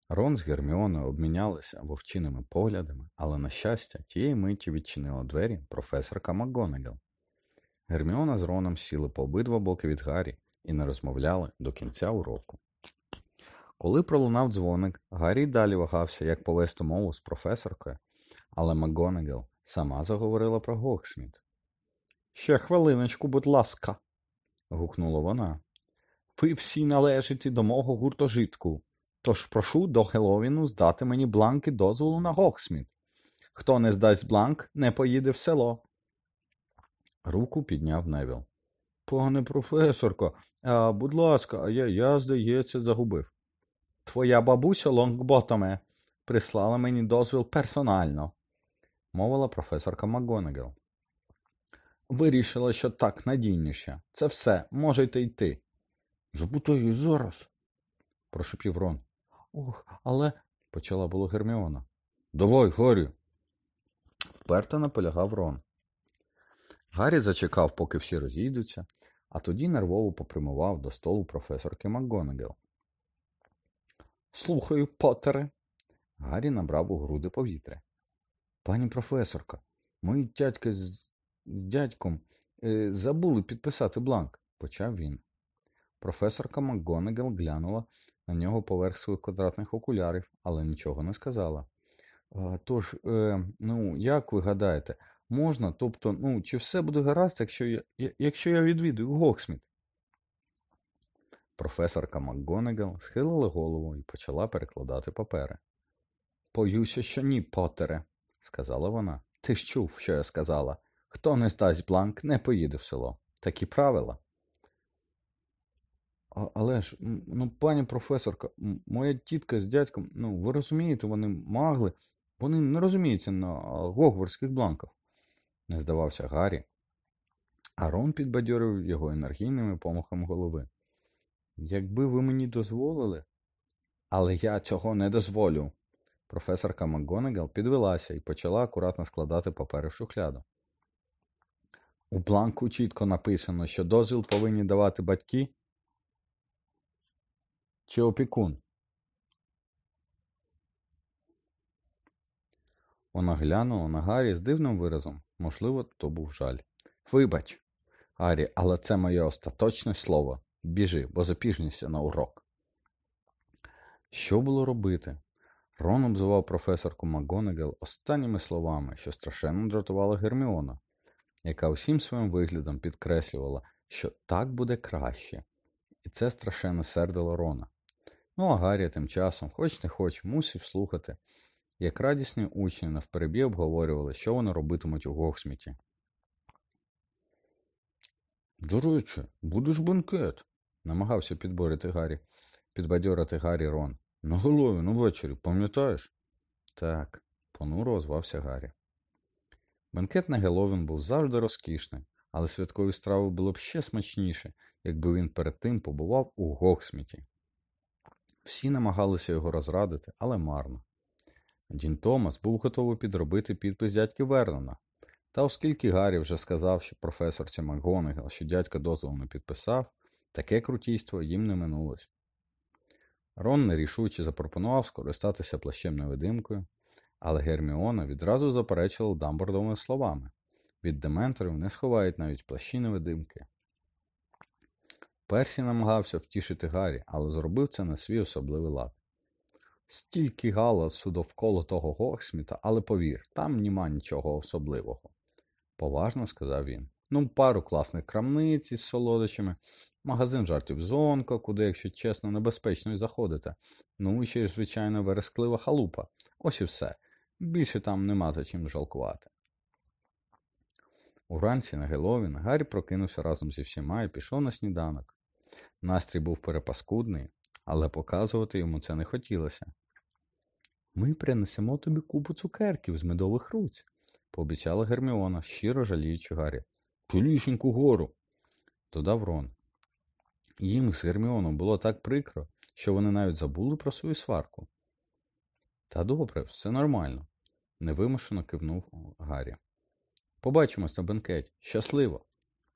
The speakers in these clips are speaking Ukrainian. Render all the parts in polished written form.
Рон з Герміоною обмінялися вовчиними поглядами, але, на щастя, тієї миті відчинила двері професорка МакГонагал. Герміона з Роном сіли по обидва боки від Гаррі і не розмовляли до кінця уроку. Коли пролунав дзвоник, Гаррі й далі вагався, як повести мову з професоркою, але МакГонагал сама заговорила про Гоксміт. «Ще хвилиночку, будь ласка», – гукнула вона. «Ви всі належите до мого гуртожитку, тож прошу до Геловіну здати мені бланки дозволу на Гоксміт. Хто не здасть бланк, не поїде в село». Руку підняв Невіл. «Пане професорко, будь ласка, я, здається, загубив». «Твоя бабуся Лонгботоме прислала мені дозвіл персонально», – мовила професорка МакГонагал. «Вирішила, що так надійніше. Це все, можете йти». «Запитаю зараз», – прошепів Рон. «Ох, але...» – почала було Герміона. «Давай, Гаррі!» – вперто наполягав Рон. Гаррі зачекав, поки всі розійдуться, а тоді нервово попрямував до столу професорки МакГонагал. «Слухаю, Поттере». Гаррі набрав у груди повітря. «Пані професорка, мої тятьки з дядьком забули підписати бланк», – почав він. Професорка МакГонагал глянула на нього поверх своїх квадратних окулярів, але нічого не сказала. «Тож, як ви гадаєте, можна, тобто, чи все буде гаразд, якщо я відвідую Гоксміт?» Професорка МакГонагал схилила голову і почала перекладати папери. «Боюся, що ні, Поттере», – сказала вона. «Ти ж чув, що я сказала. Хто не здасть бланк, не поїде в село. Такі правила». «Але ж, пані професорка, моя тітка з дядьком, ви розумієте, вони магли, вони не розуміються на гогвартських бланках», – не здавався Гаррі, а Рон підбадьорив його енергійними помахами голови. «Якби ви мені дозволили...» «Але я цього не дозволю». Професорка МакГонагал підвелася і почала акуратно складати папери в шухляду. «У бланку чітко написано, що дозвіл повинні давати батьки чи опікун». Вона глянула на Гаррі з дивним виразом. Можливо, то був жаль. «Вибач, Гаррі, але це моє остаточне слово. Біжи, бо запізнишся на урок». Що було робити? Рон обзивав професорку МакГонагал останніми словами, що страшенно дратувала Герміона, яка усім своїм виглядом підкреслювала, що так буде краще. І це страшенно сердило Рона. А Гаррі тим часом, хоч не хоч, мусив слухати, як радісні учні навперебій обговорювали, що вони робитимуть у Гоксміті. «До речі, буде ж бенкет», – намагався підбадьорити Гаррі Рон. «На Геловін увечері, пам'ятаєш?» «Так», – понуро озвався Гаррі. Бенкет на Геловін був завжди розкішний, але святкові страви було б ще смачніше, якби він перед тим побував у Гоксміті. Всі намагалися його розрадити, але марно. Дін Томас був готовий підробити підпис дядьки Вернона, та оскільки Гаррі вже сказав, що професорці МакГонагал, що дядька дозволу не підписав, таке крутійство їм не минулось. Рон нерішуче запропонував скористатися плащем-невидимкою, але Герміона відразу заперечила Дамблдоровими словами. Від дементорів не сховають навіть плащі-невидимки. Персі намагався втішити Гаррі, але зробив це на свій особливий лад. «Стільки галасу довкола того Гоксміта, але повір, там нема нічого особливого», – поважно сказав він. Пару класних крамниць із солодощами, магазин жартів Зонка, куди, якщо чесно, небезпечно й заходити. І ще й, звичайно, вересклива халупа. Ось і все. Більше там нема за чим жалкувати. Уранці на Геловін Гаррі прокинувся разом зі всіма і пішов на сніданок. Настрій був перепаскудний, але показувати йому це не хотілося. «Ми принесемо тобі купу цукерків з медових руць», – пообіцяла Герміона, щиро жаліючи Гаррі. «Цілісіньку гору», – додав Рон. Їм з Герміоном було так прикро, що вони навіть забули про свою сварку. «Та добре, все нормально», – невимушено кивнув Гаррі. «Побачимось на бенкеті. Щасливо!»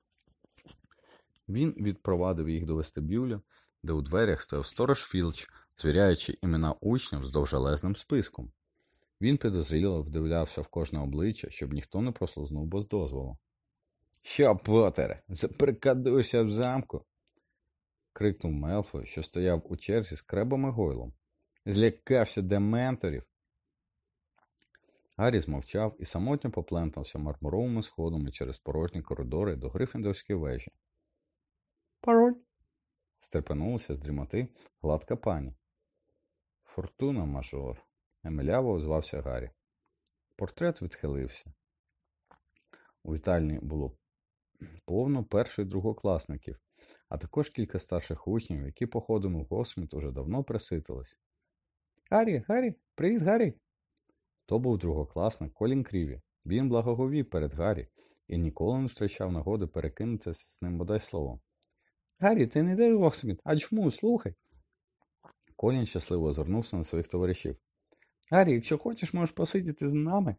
Він відпровадив їх до вестибюлю, де у дверях стояв сторож Філч звіряючи імена учнів з довжелезним списком. Він підозріло вдивлявся в кожне обличчя, щоб ніхто не прослизнув без дозволу. «Що, Поттере, заприкадуйся в замку?» — крикнув Мелфой, що стояв у черзі з Кребом і Гойлом. «Злякався дементорів?» Гаррі змовчав і самотньо поплентався мармуровими сходами через порожні коридори до Грифіндорської вежі. «Пароль?» — стрепенулася з дрімоти гладка пані. «Фортуна, мажор», — емеляво озвався Гаррі. Портрет відхилився. У вітальні було повно перших другокласників, а також кілька старших учнів, які походом у Госміт уже давно приситились. «Гаррі! Привіт, Гаррі!» То був другокласник Колін Кріві. Він благоговів перед Гаррі і ніколи не втрачав нагоди перекинутися з ним бодай словом. «Гаррі, ти не йдеш в Госміт? А чому? Слухай!» Колін щасливо озирнувся на своїх товаришів. «Гаррі, якщо хочеш, можеш посидіти з нами?»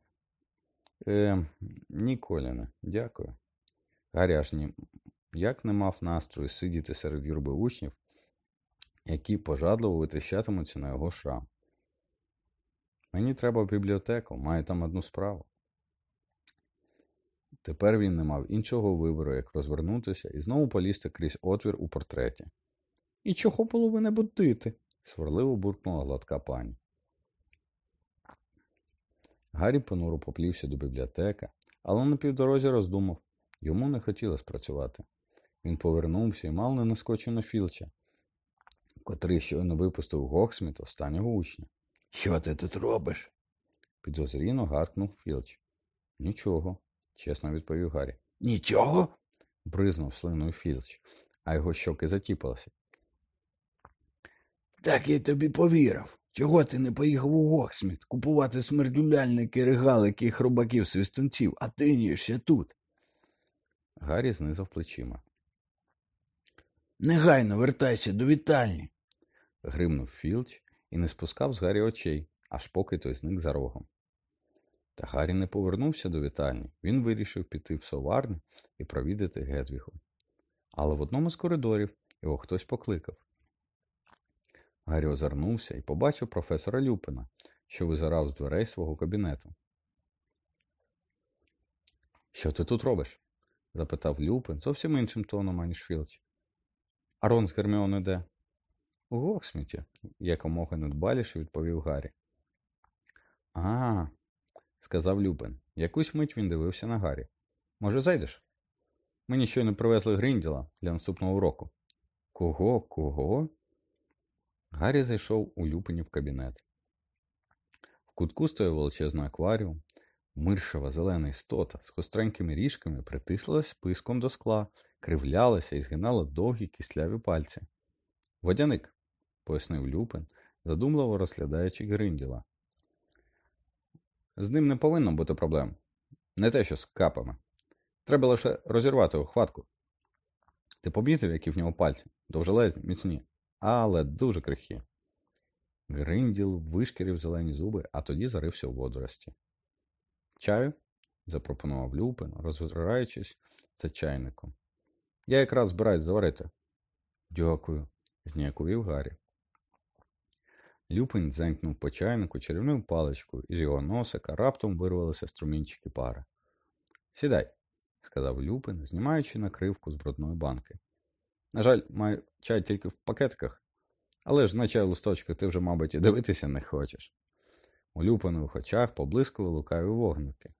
Ні, Коліне, дякую». Гаррі аж ніяк не мав настрою сидіти серед юрби учнів, які пожадливо витріщатимуться на його шрам. «Мені треба в бібліотеку, маю там одну справу». Тепер він не мав іншого вибору, як розвернутися і знову полізти крізь отвір у портреті. «І чого було ви не будити?» — сварливо буркнула гладка пані. Гаррі понуро поплівся до бібліотеки, але на півдорозі роздумав. Йому не хотілося працювати. Він повернувся і мало не наскочив на Філча, котрий щойно випустив Гоксміт останнього учня. «Що ти тут робиш?» — підозрійно гаркнув Філч. «Нічого», — чесно відповів Гаррі. «Нічого?» — бризнув слиною Філч, а його щоки затіпалися. «Так я тобі повірив. Чого ти не поїхав у Гоксміт купувати смердюляльники, регалики і хробаків-свистунців, а ти ніжся тут?» Гаррі знизав плечима. «Негайно вертайся до вітальні!» — гримнув Філч і не спускав з Гаррі очей, аж поки той зник за рогом. Та Гаррі не повернувся до вітальні. Він вирішив піти в соварню і провідати Гедвігу. Але в одному з коридорів його хтось покликав. Гаррі озирнувся і побачив професора Люпина, що визирав з дверей свого кабінету. «Що ти тут робиш?» — запитав Люпин зовсім іншим тоном, аніж Філч. «А Рон з Герміоною де?» «У Гоксміті», — якомога недбаліше відповів Гаррі. «А-а-а», — сказав Люпин. Якусь мить він дивився на Гаррі. «Може, зайдеш? Мені щойно привезли Грінділа для наступного уроку». «Кого? Гаррі зайшов у Люпинів кабінет. В кутку стояв величезний акваріум. Миршава зелена істота з гостренькими ріжками притислилась списком до скла, кривлялася і згинала довгі кисляві пальці. «Водяник», — пояснив Люпин, задумливо розглядаючи Гринділа. «З ним не повинно бути проблем. Не те, що з капами. Треба лише розірвати його хватку. Ти помітив, які в нього пальці? Довжелезні, міцні, але дуже крихкі». Гринділ вишкірив зелені зуби, а тоді зарився у водорості. «Чаю?» — запропонував Люпин, розгораючись за чайником. «Я якраз збираюсь заварити». «Дякую», — зніяковів Гаррі. Люпин дзенькнув по чайнику чарівною паличкою, і з його носика раптом вирвалися струмінчики пари. «Сідай», — сказав Люпин, знімаючи накривку з брудної банки. «На жаль, маю чай тільки в пакетиках, але ж на чай листочку ти вже, мабуть, і дивитися не хочеш». У Люпинових очах поблискували лукаві вогники.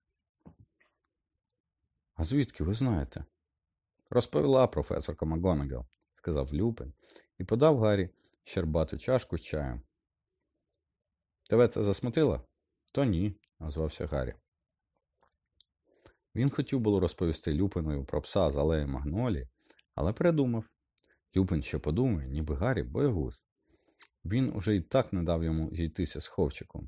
«А звідки ви знаєте?» «Розповіла професорка МакГонагал», — сказав Люпин і подав Гаррі щербату чашку з чаєм. «Тебе це засмутило?» «То ні», — озвався Гаррі. Він хотів було розповісти Люпинові про пса з алеї Магнолії, але передумав. Люпин ще подумає, ніби Гаррі боягуз. Він уже й так не дав йому зійтися з ховчиком.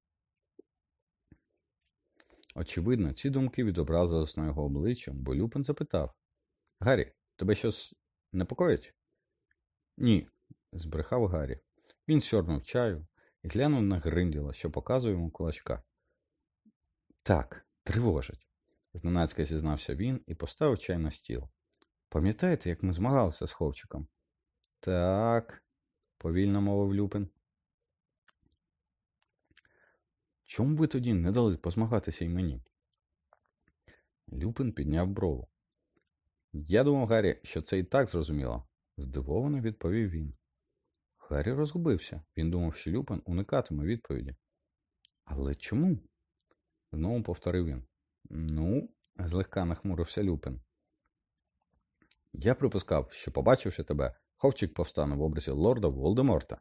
Очевидно, ці думки відобразились на його обличчі, бо Люпин запитав: «Гаррі, тебе щось непокоїть?» «Ні», – збрехав Гаррі. Він сьорнув чаю і глянув на Гринділа, що показує йому кулачка. «Так, тривожить», – зненацька зізнався він і поставив чай на стіл. «Пам'ятаєте, як ми змагалися з ховчиком?» «Так», повільно мовив Люпин. Чому ви тоді не дали позмагатися й мені? Люпин підняв брову. Я думав, Гаррі, що це і так зрозуміло, здивовано відповів він. Гаррі розгубився. Він думав, що Люпин уникатиме відповіді. Але чому? Знову повторив він. Ну, злегка нахмурився Люпин. Я припускав, що, побачивши тебе, ховчик повстане в образі лорда Волдеморта.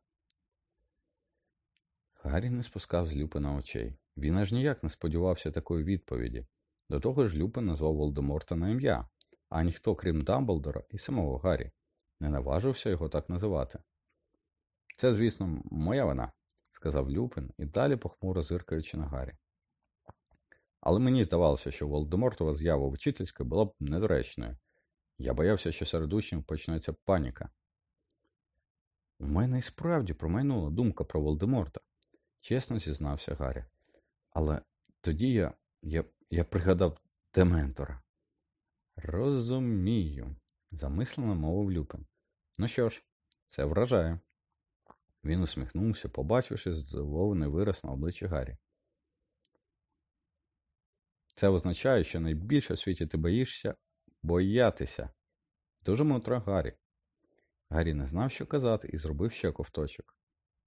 Гаррі не спускав з Люпина очей. Він аж ніяк не сподівався такої відповіді. До того ж Люпин назвав Волдеморта на ім'я, а ніхто, крім Дамблдора і самого Гаррі, не наважився його так називати. Це, звісно, моя вина, сказав Люпин і далі похмуро зиркаючи на Гаррі. Але мені здавалося, що Волдемортова з'ява вчительської була б недоречною. Я боявся, що серед учнів почнеться паніка. У мене і справді промайнула думка про Волдеморта, чесно зізнався Гаррі. Але тоді я пригадав Дементора. Розумію, замислено мовив Люпин. Ну що ж, це вражає. Він усміхнувся, побачивши здивований вираз на обличчі Гаррі. Це означає, що найбільше у світі ти боїшся боятися. Дуже мудро, Гаррі. Гаррі не знав, що казати, і зробив ще ковточок.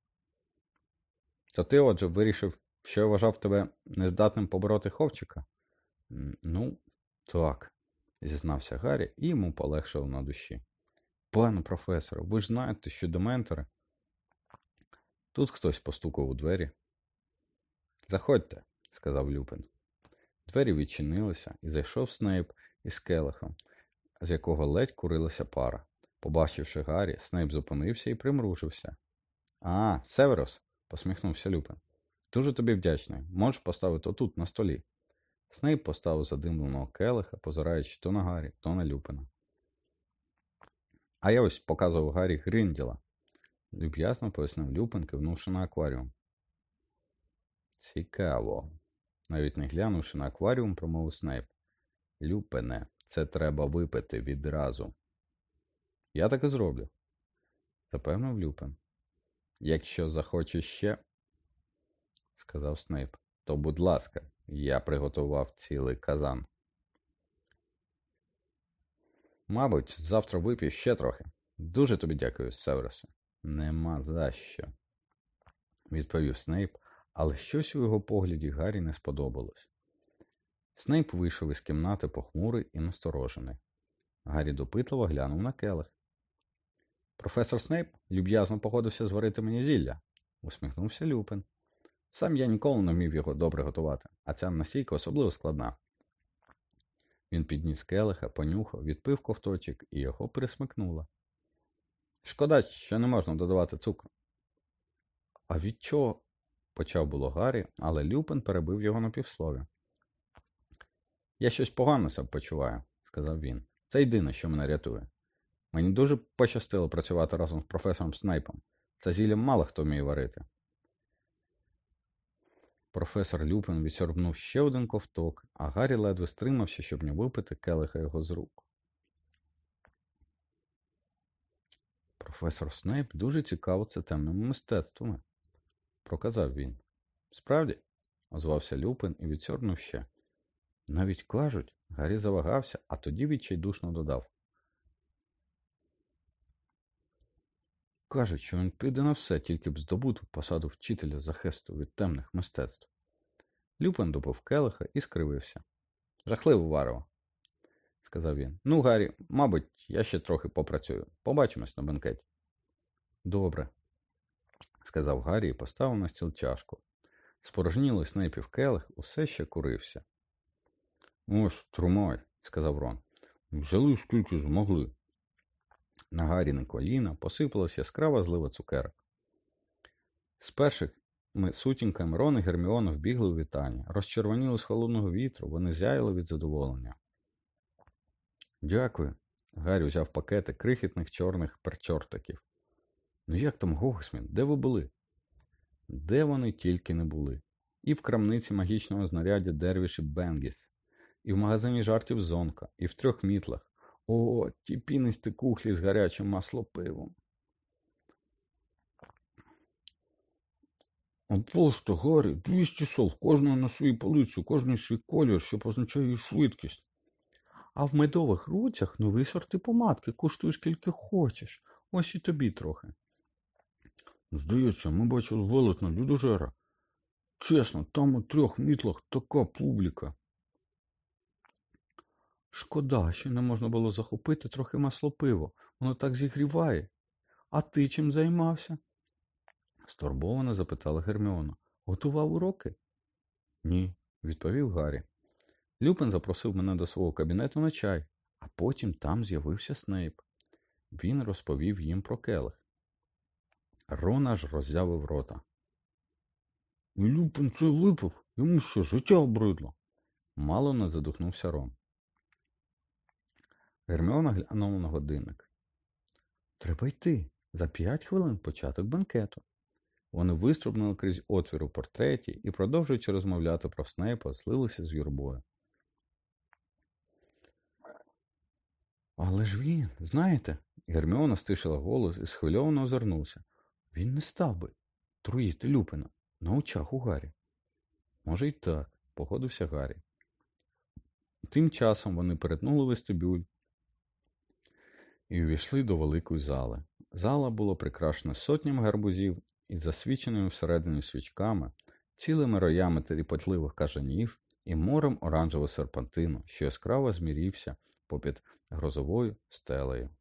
То ти, отже, вирішив, що я вважав тебе нездатним побороти ховчика? Ну, так, зізнався Гаррі, і йому полегшило на душі. Пане професоре, ви ж знаєте, що дементори... Тут хтось постукав у двері. Заходьте, сказав Люпин. Двері відчинилися, і зайшов Снейп із келихом, з якого ледь курилася пара. Побачивши Гаррі, Снейп зупинився і примружився. А, Северус, посміхнувся Люпин. Дуже тобі вдячний. Можеш поставити отут, на столі. Снейп поставив задимленого келиха, позираючи то на Гаррі, то на Люпина. А я ось показував Гаррі Грінділа, люб'язно пояснив Люпин, кивнувши на акваріум. Цікаво. Навіть не глянувши на акваріум, промовив Снейп. Люпине, це треба випити відразу. Я так і зроблю, запевнив Люпин. Якщо захочеш ще, сказав Снейп, то, будь ласка, я приготував цілий казан. Мабуть, завтра вип'ю ще трохи. Дуже тобі дякую, Северусе. Нема за що, відповів Снейп, але щось у його погляді Гаррі не сподобалось. Снейп вийшов із кімнати похмурий і насторожений. Гаррі допитливо глянув на келих. Професор Снейп люб'язно погодився зварити мені зілля, усміхнувся Люпин. Сам я ніколи не вмів його добре готувати, а ця настійка особливо складна. Він підніс келиха, понюхав, відпив ковточок і його пересмикнуло. Шкода, що не можна додавати цукру. А від чого? Почав було Гаррі, але Люпин перебив його на півслові. Я щось погано себе почуваю, сказав він. Це єдине, що мене рятує. Мені дуже пощастило працювати разом з професором Снейпом. Це зілля мало хто вміє варити. Професор Люпин відсорбнув ще один ковток, а Гаррі ледве стримався, щоб не випити келиха його з рук. Професор Снейп дуже цікавиться темними мистецтвами, проказав він. Справді? Озвався Люпин і відсорбнув ще. Навіть кажуть, Гаррі завагався, а тоді відчайдушно додав. Кажуть, що він піде на все, тільки б здобути посаду вчителя захисту від темних мистецтв. Люпин допив келиха і скривився. Жахливо варево, сказав він. Ну, Гаррі, мабуть, я ще трохи попрацюю. Побачимось на бенкеті. Добре, сказав Гаррі і поставив на стіл чашку. Спорожнілий Снейпів келих усе ще курився. Ось, тримай, сказав Рон. Взяли скільки змогли. На Гарріне коліна посипалась яскрава злива цукерок. З першими сутінками Рон і Герміона вбігли у вітальню. Розчервоніли з холодного вітру, вони зяяли від задоволення. Дякую. Гаррі взяв пакети крихітних чорних перчортиків. Ну як там, Гоусмін, де ви були? Де вони тільки не були. І в крамниці магічного знаряддя Дервіш і Бенгіс, і в магазині жартів Зонка, і в 3 мітлах. О, ті пінисті кухлі з гарячим маслопивом. А просто, Гаррі, 200 сов, кожного на своїй полиці, кожний свій колір, що позначає її швидкість. А в медових руцях нові сорти помадки, коштуй скільки хочеш. Ось і тобі трохи. Здається, ми бачили велетна людожера. Чесно, там у 3 мітлах така публіка. Шкода, що не можна було захопити трохи маслопиво. Воно так зігріває. А ти чим займався? Стурбовано запитала Герміона. Готував уроки? Ні, відповів Гаррі. Люпин запросив мене до свого кабінету на чай, а потім там з'явився Снейп. Він розповів їм про келих. Рон аж роззявив рота. І Люпин це випив, йому що, життя обридло? Мало не задухнувся Рон. Герміона глянула на годинник. Треба йти. За 5 хвилин початок бенкету. Вони вистрибнули крізь отвір у портреті і, продовжуючи розмовляти про Снейпа, злилися з юрбою. Але ж він, знаєте, Герміона стишила голос і схвильовано озирнувся. Він не став би труїти Люпина на очах у Гаррі. Може й так, погодився Гаррі. Тим часом вони перетнули вестибюль і увійшли до великої зали. Зала була прикрашена сотнями гарбузів із засвіченими всередині свічками, цілими роями тріпотливих кажанів і морем оранжевого серпантину, що яскраво змірівся попід грозовою стелею.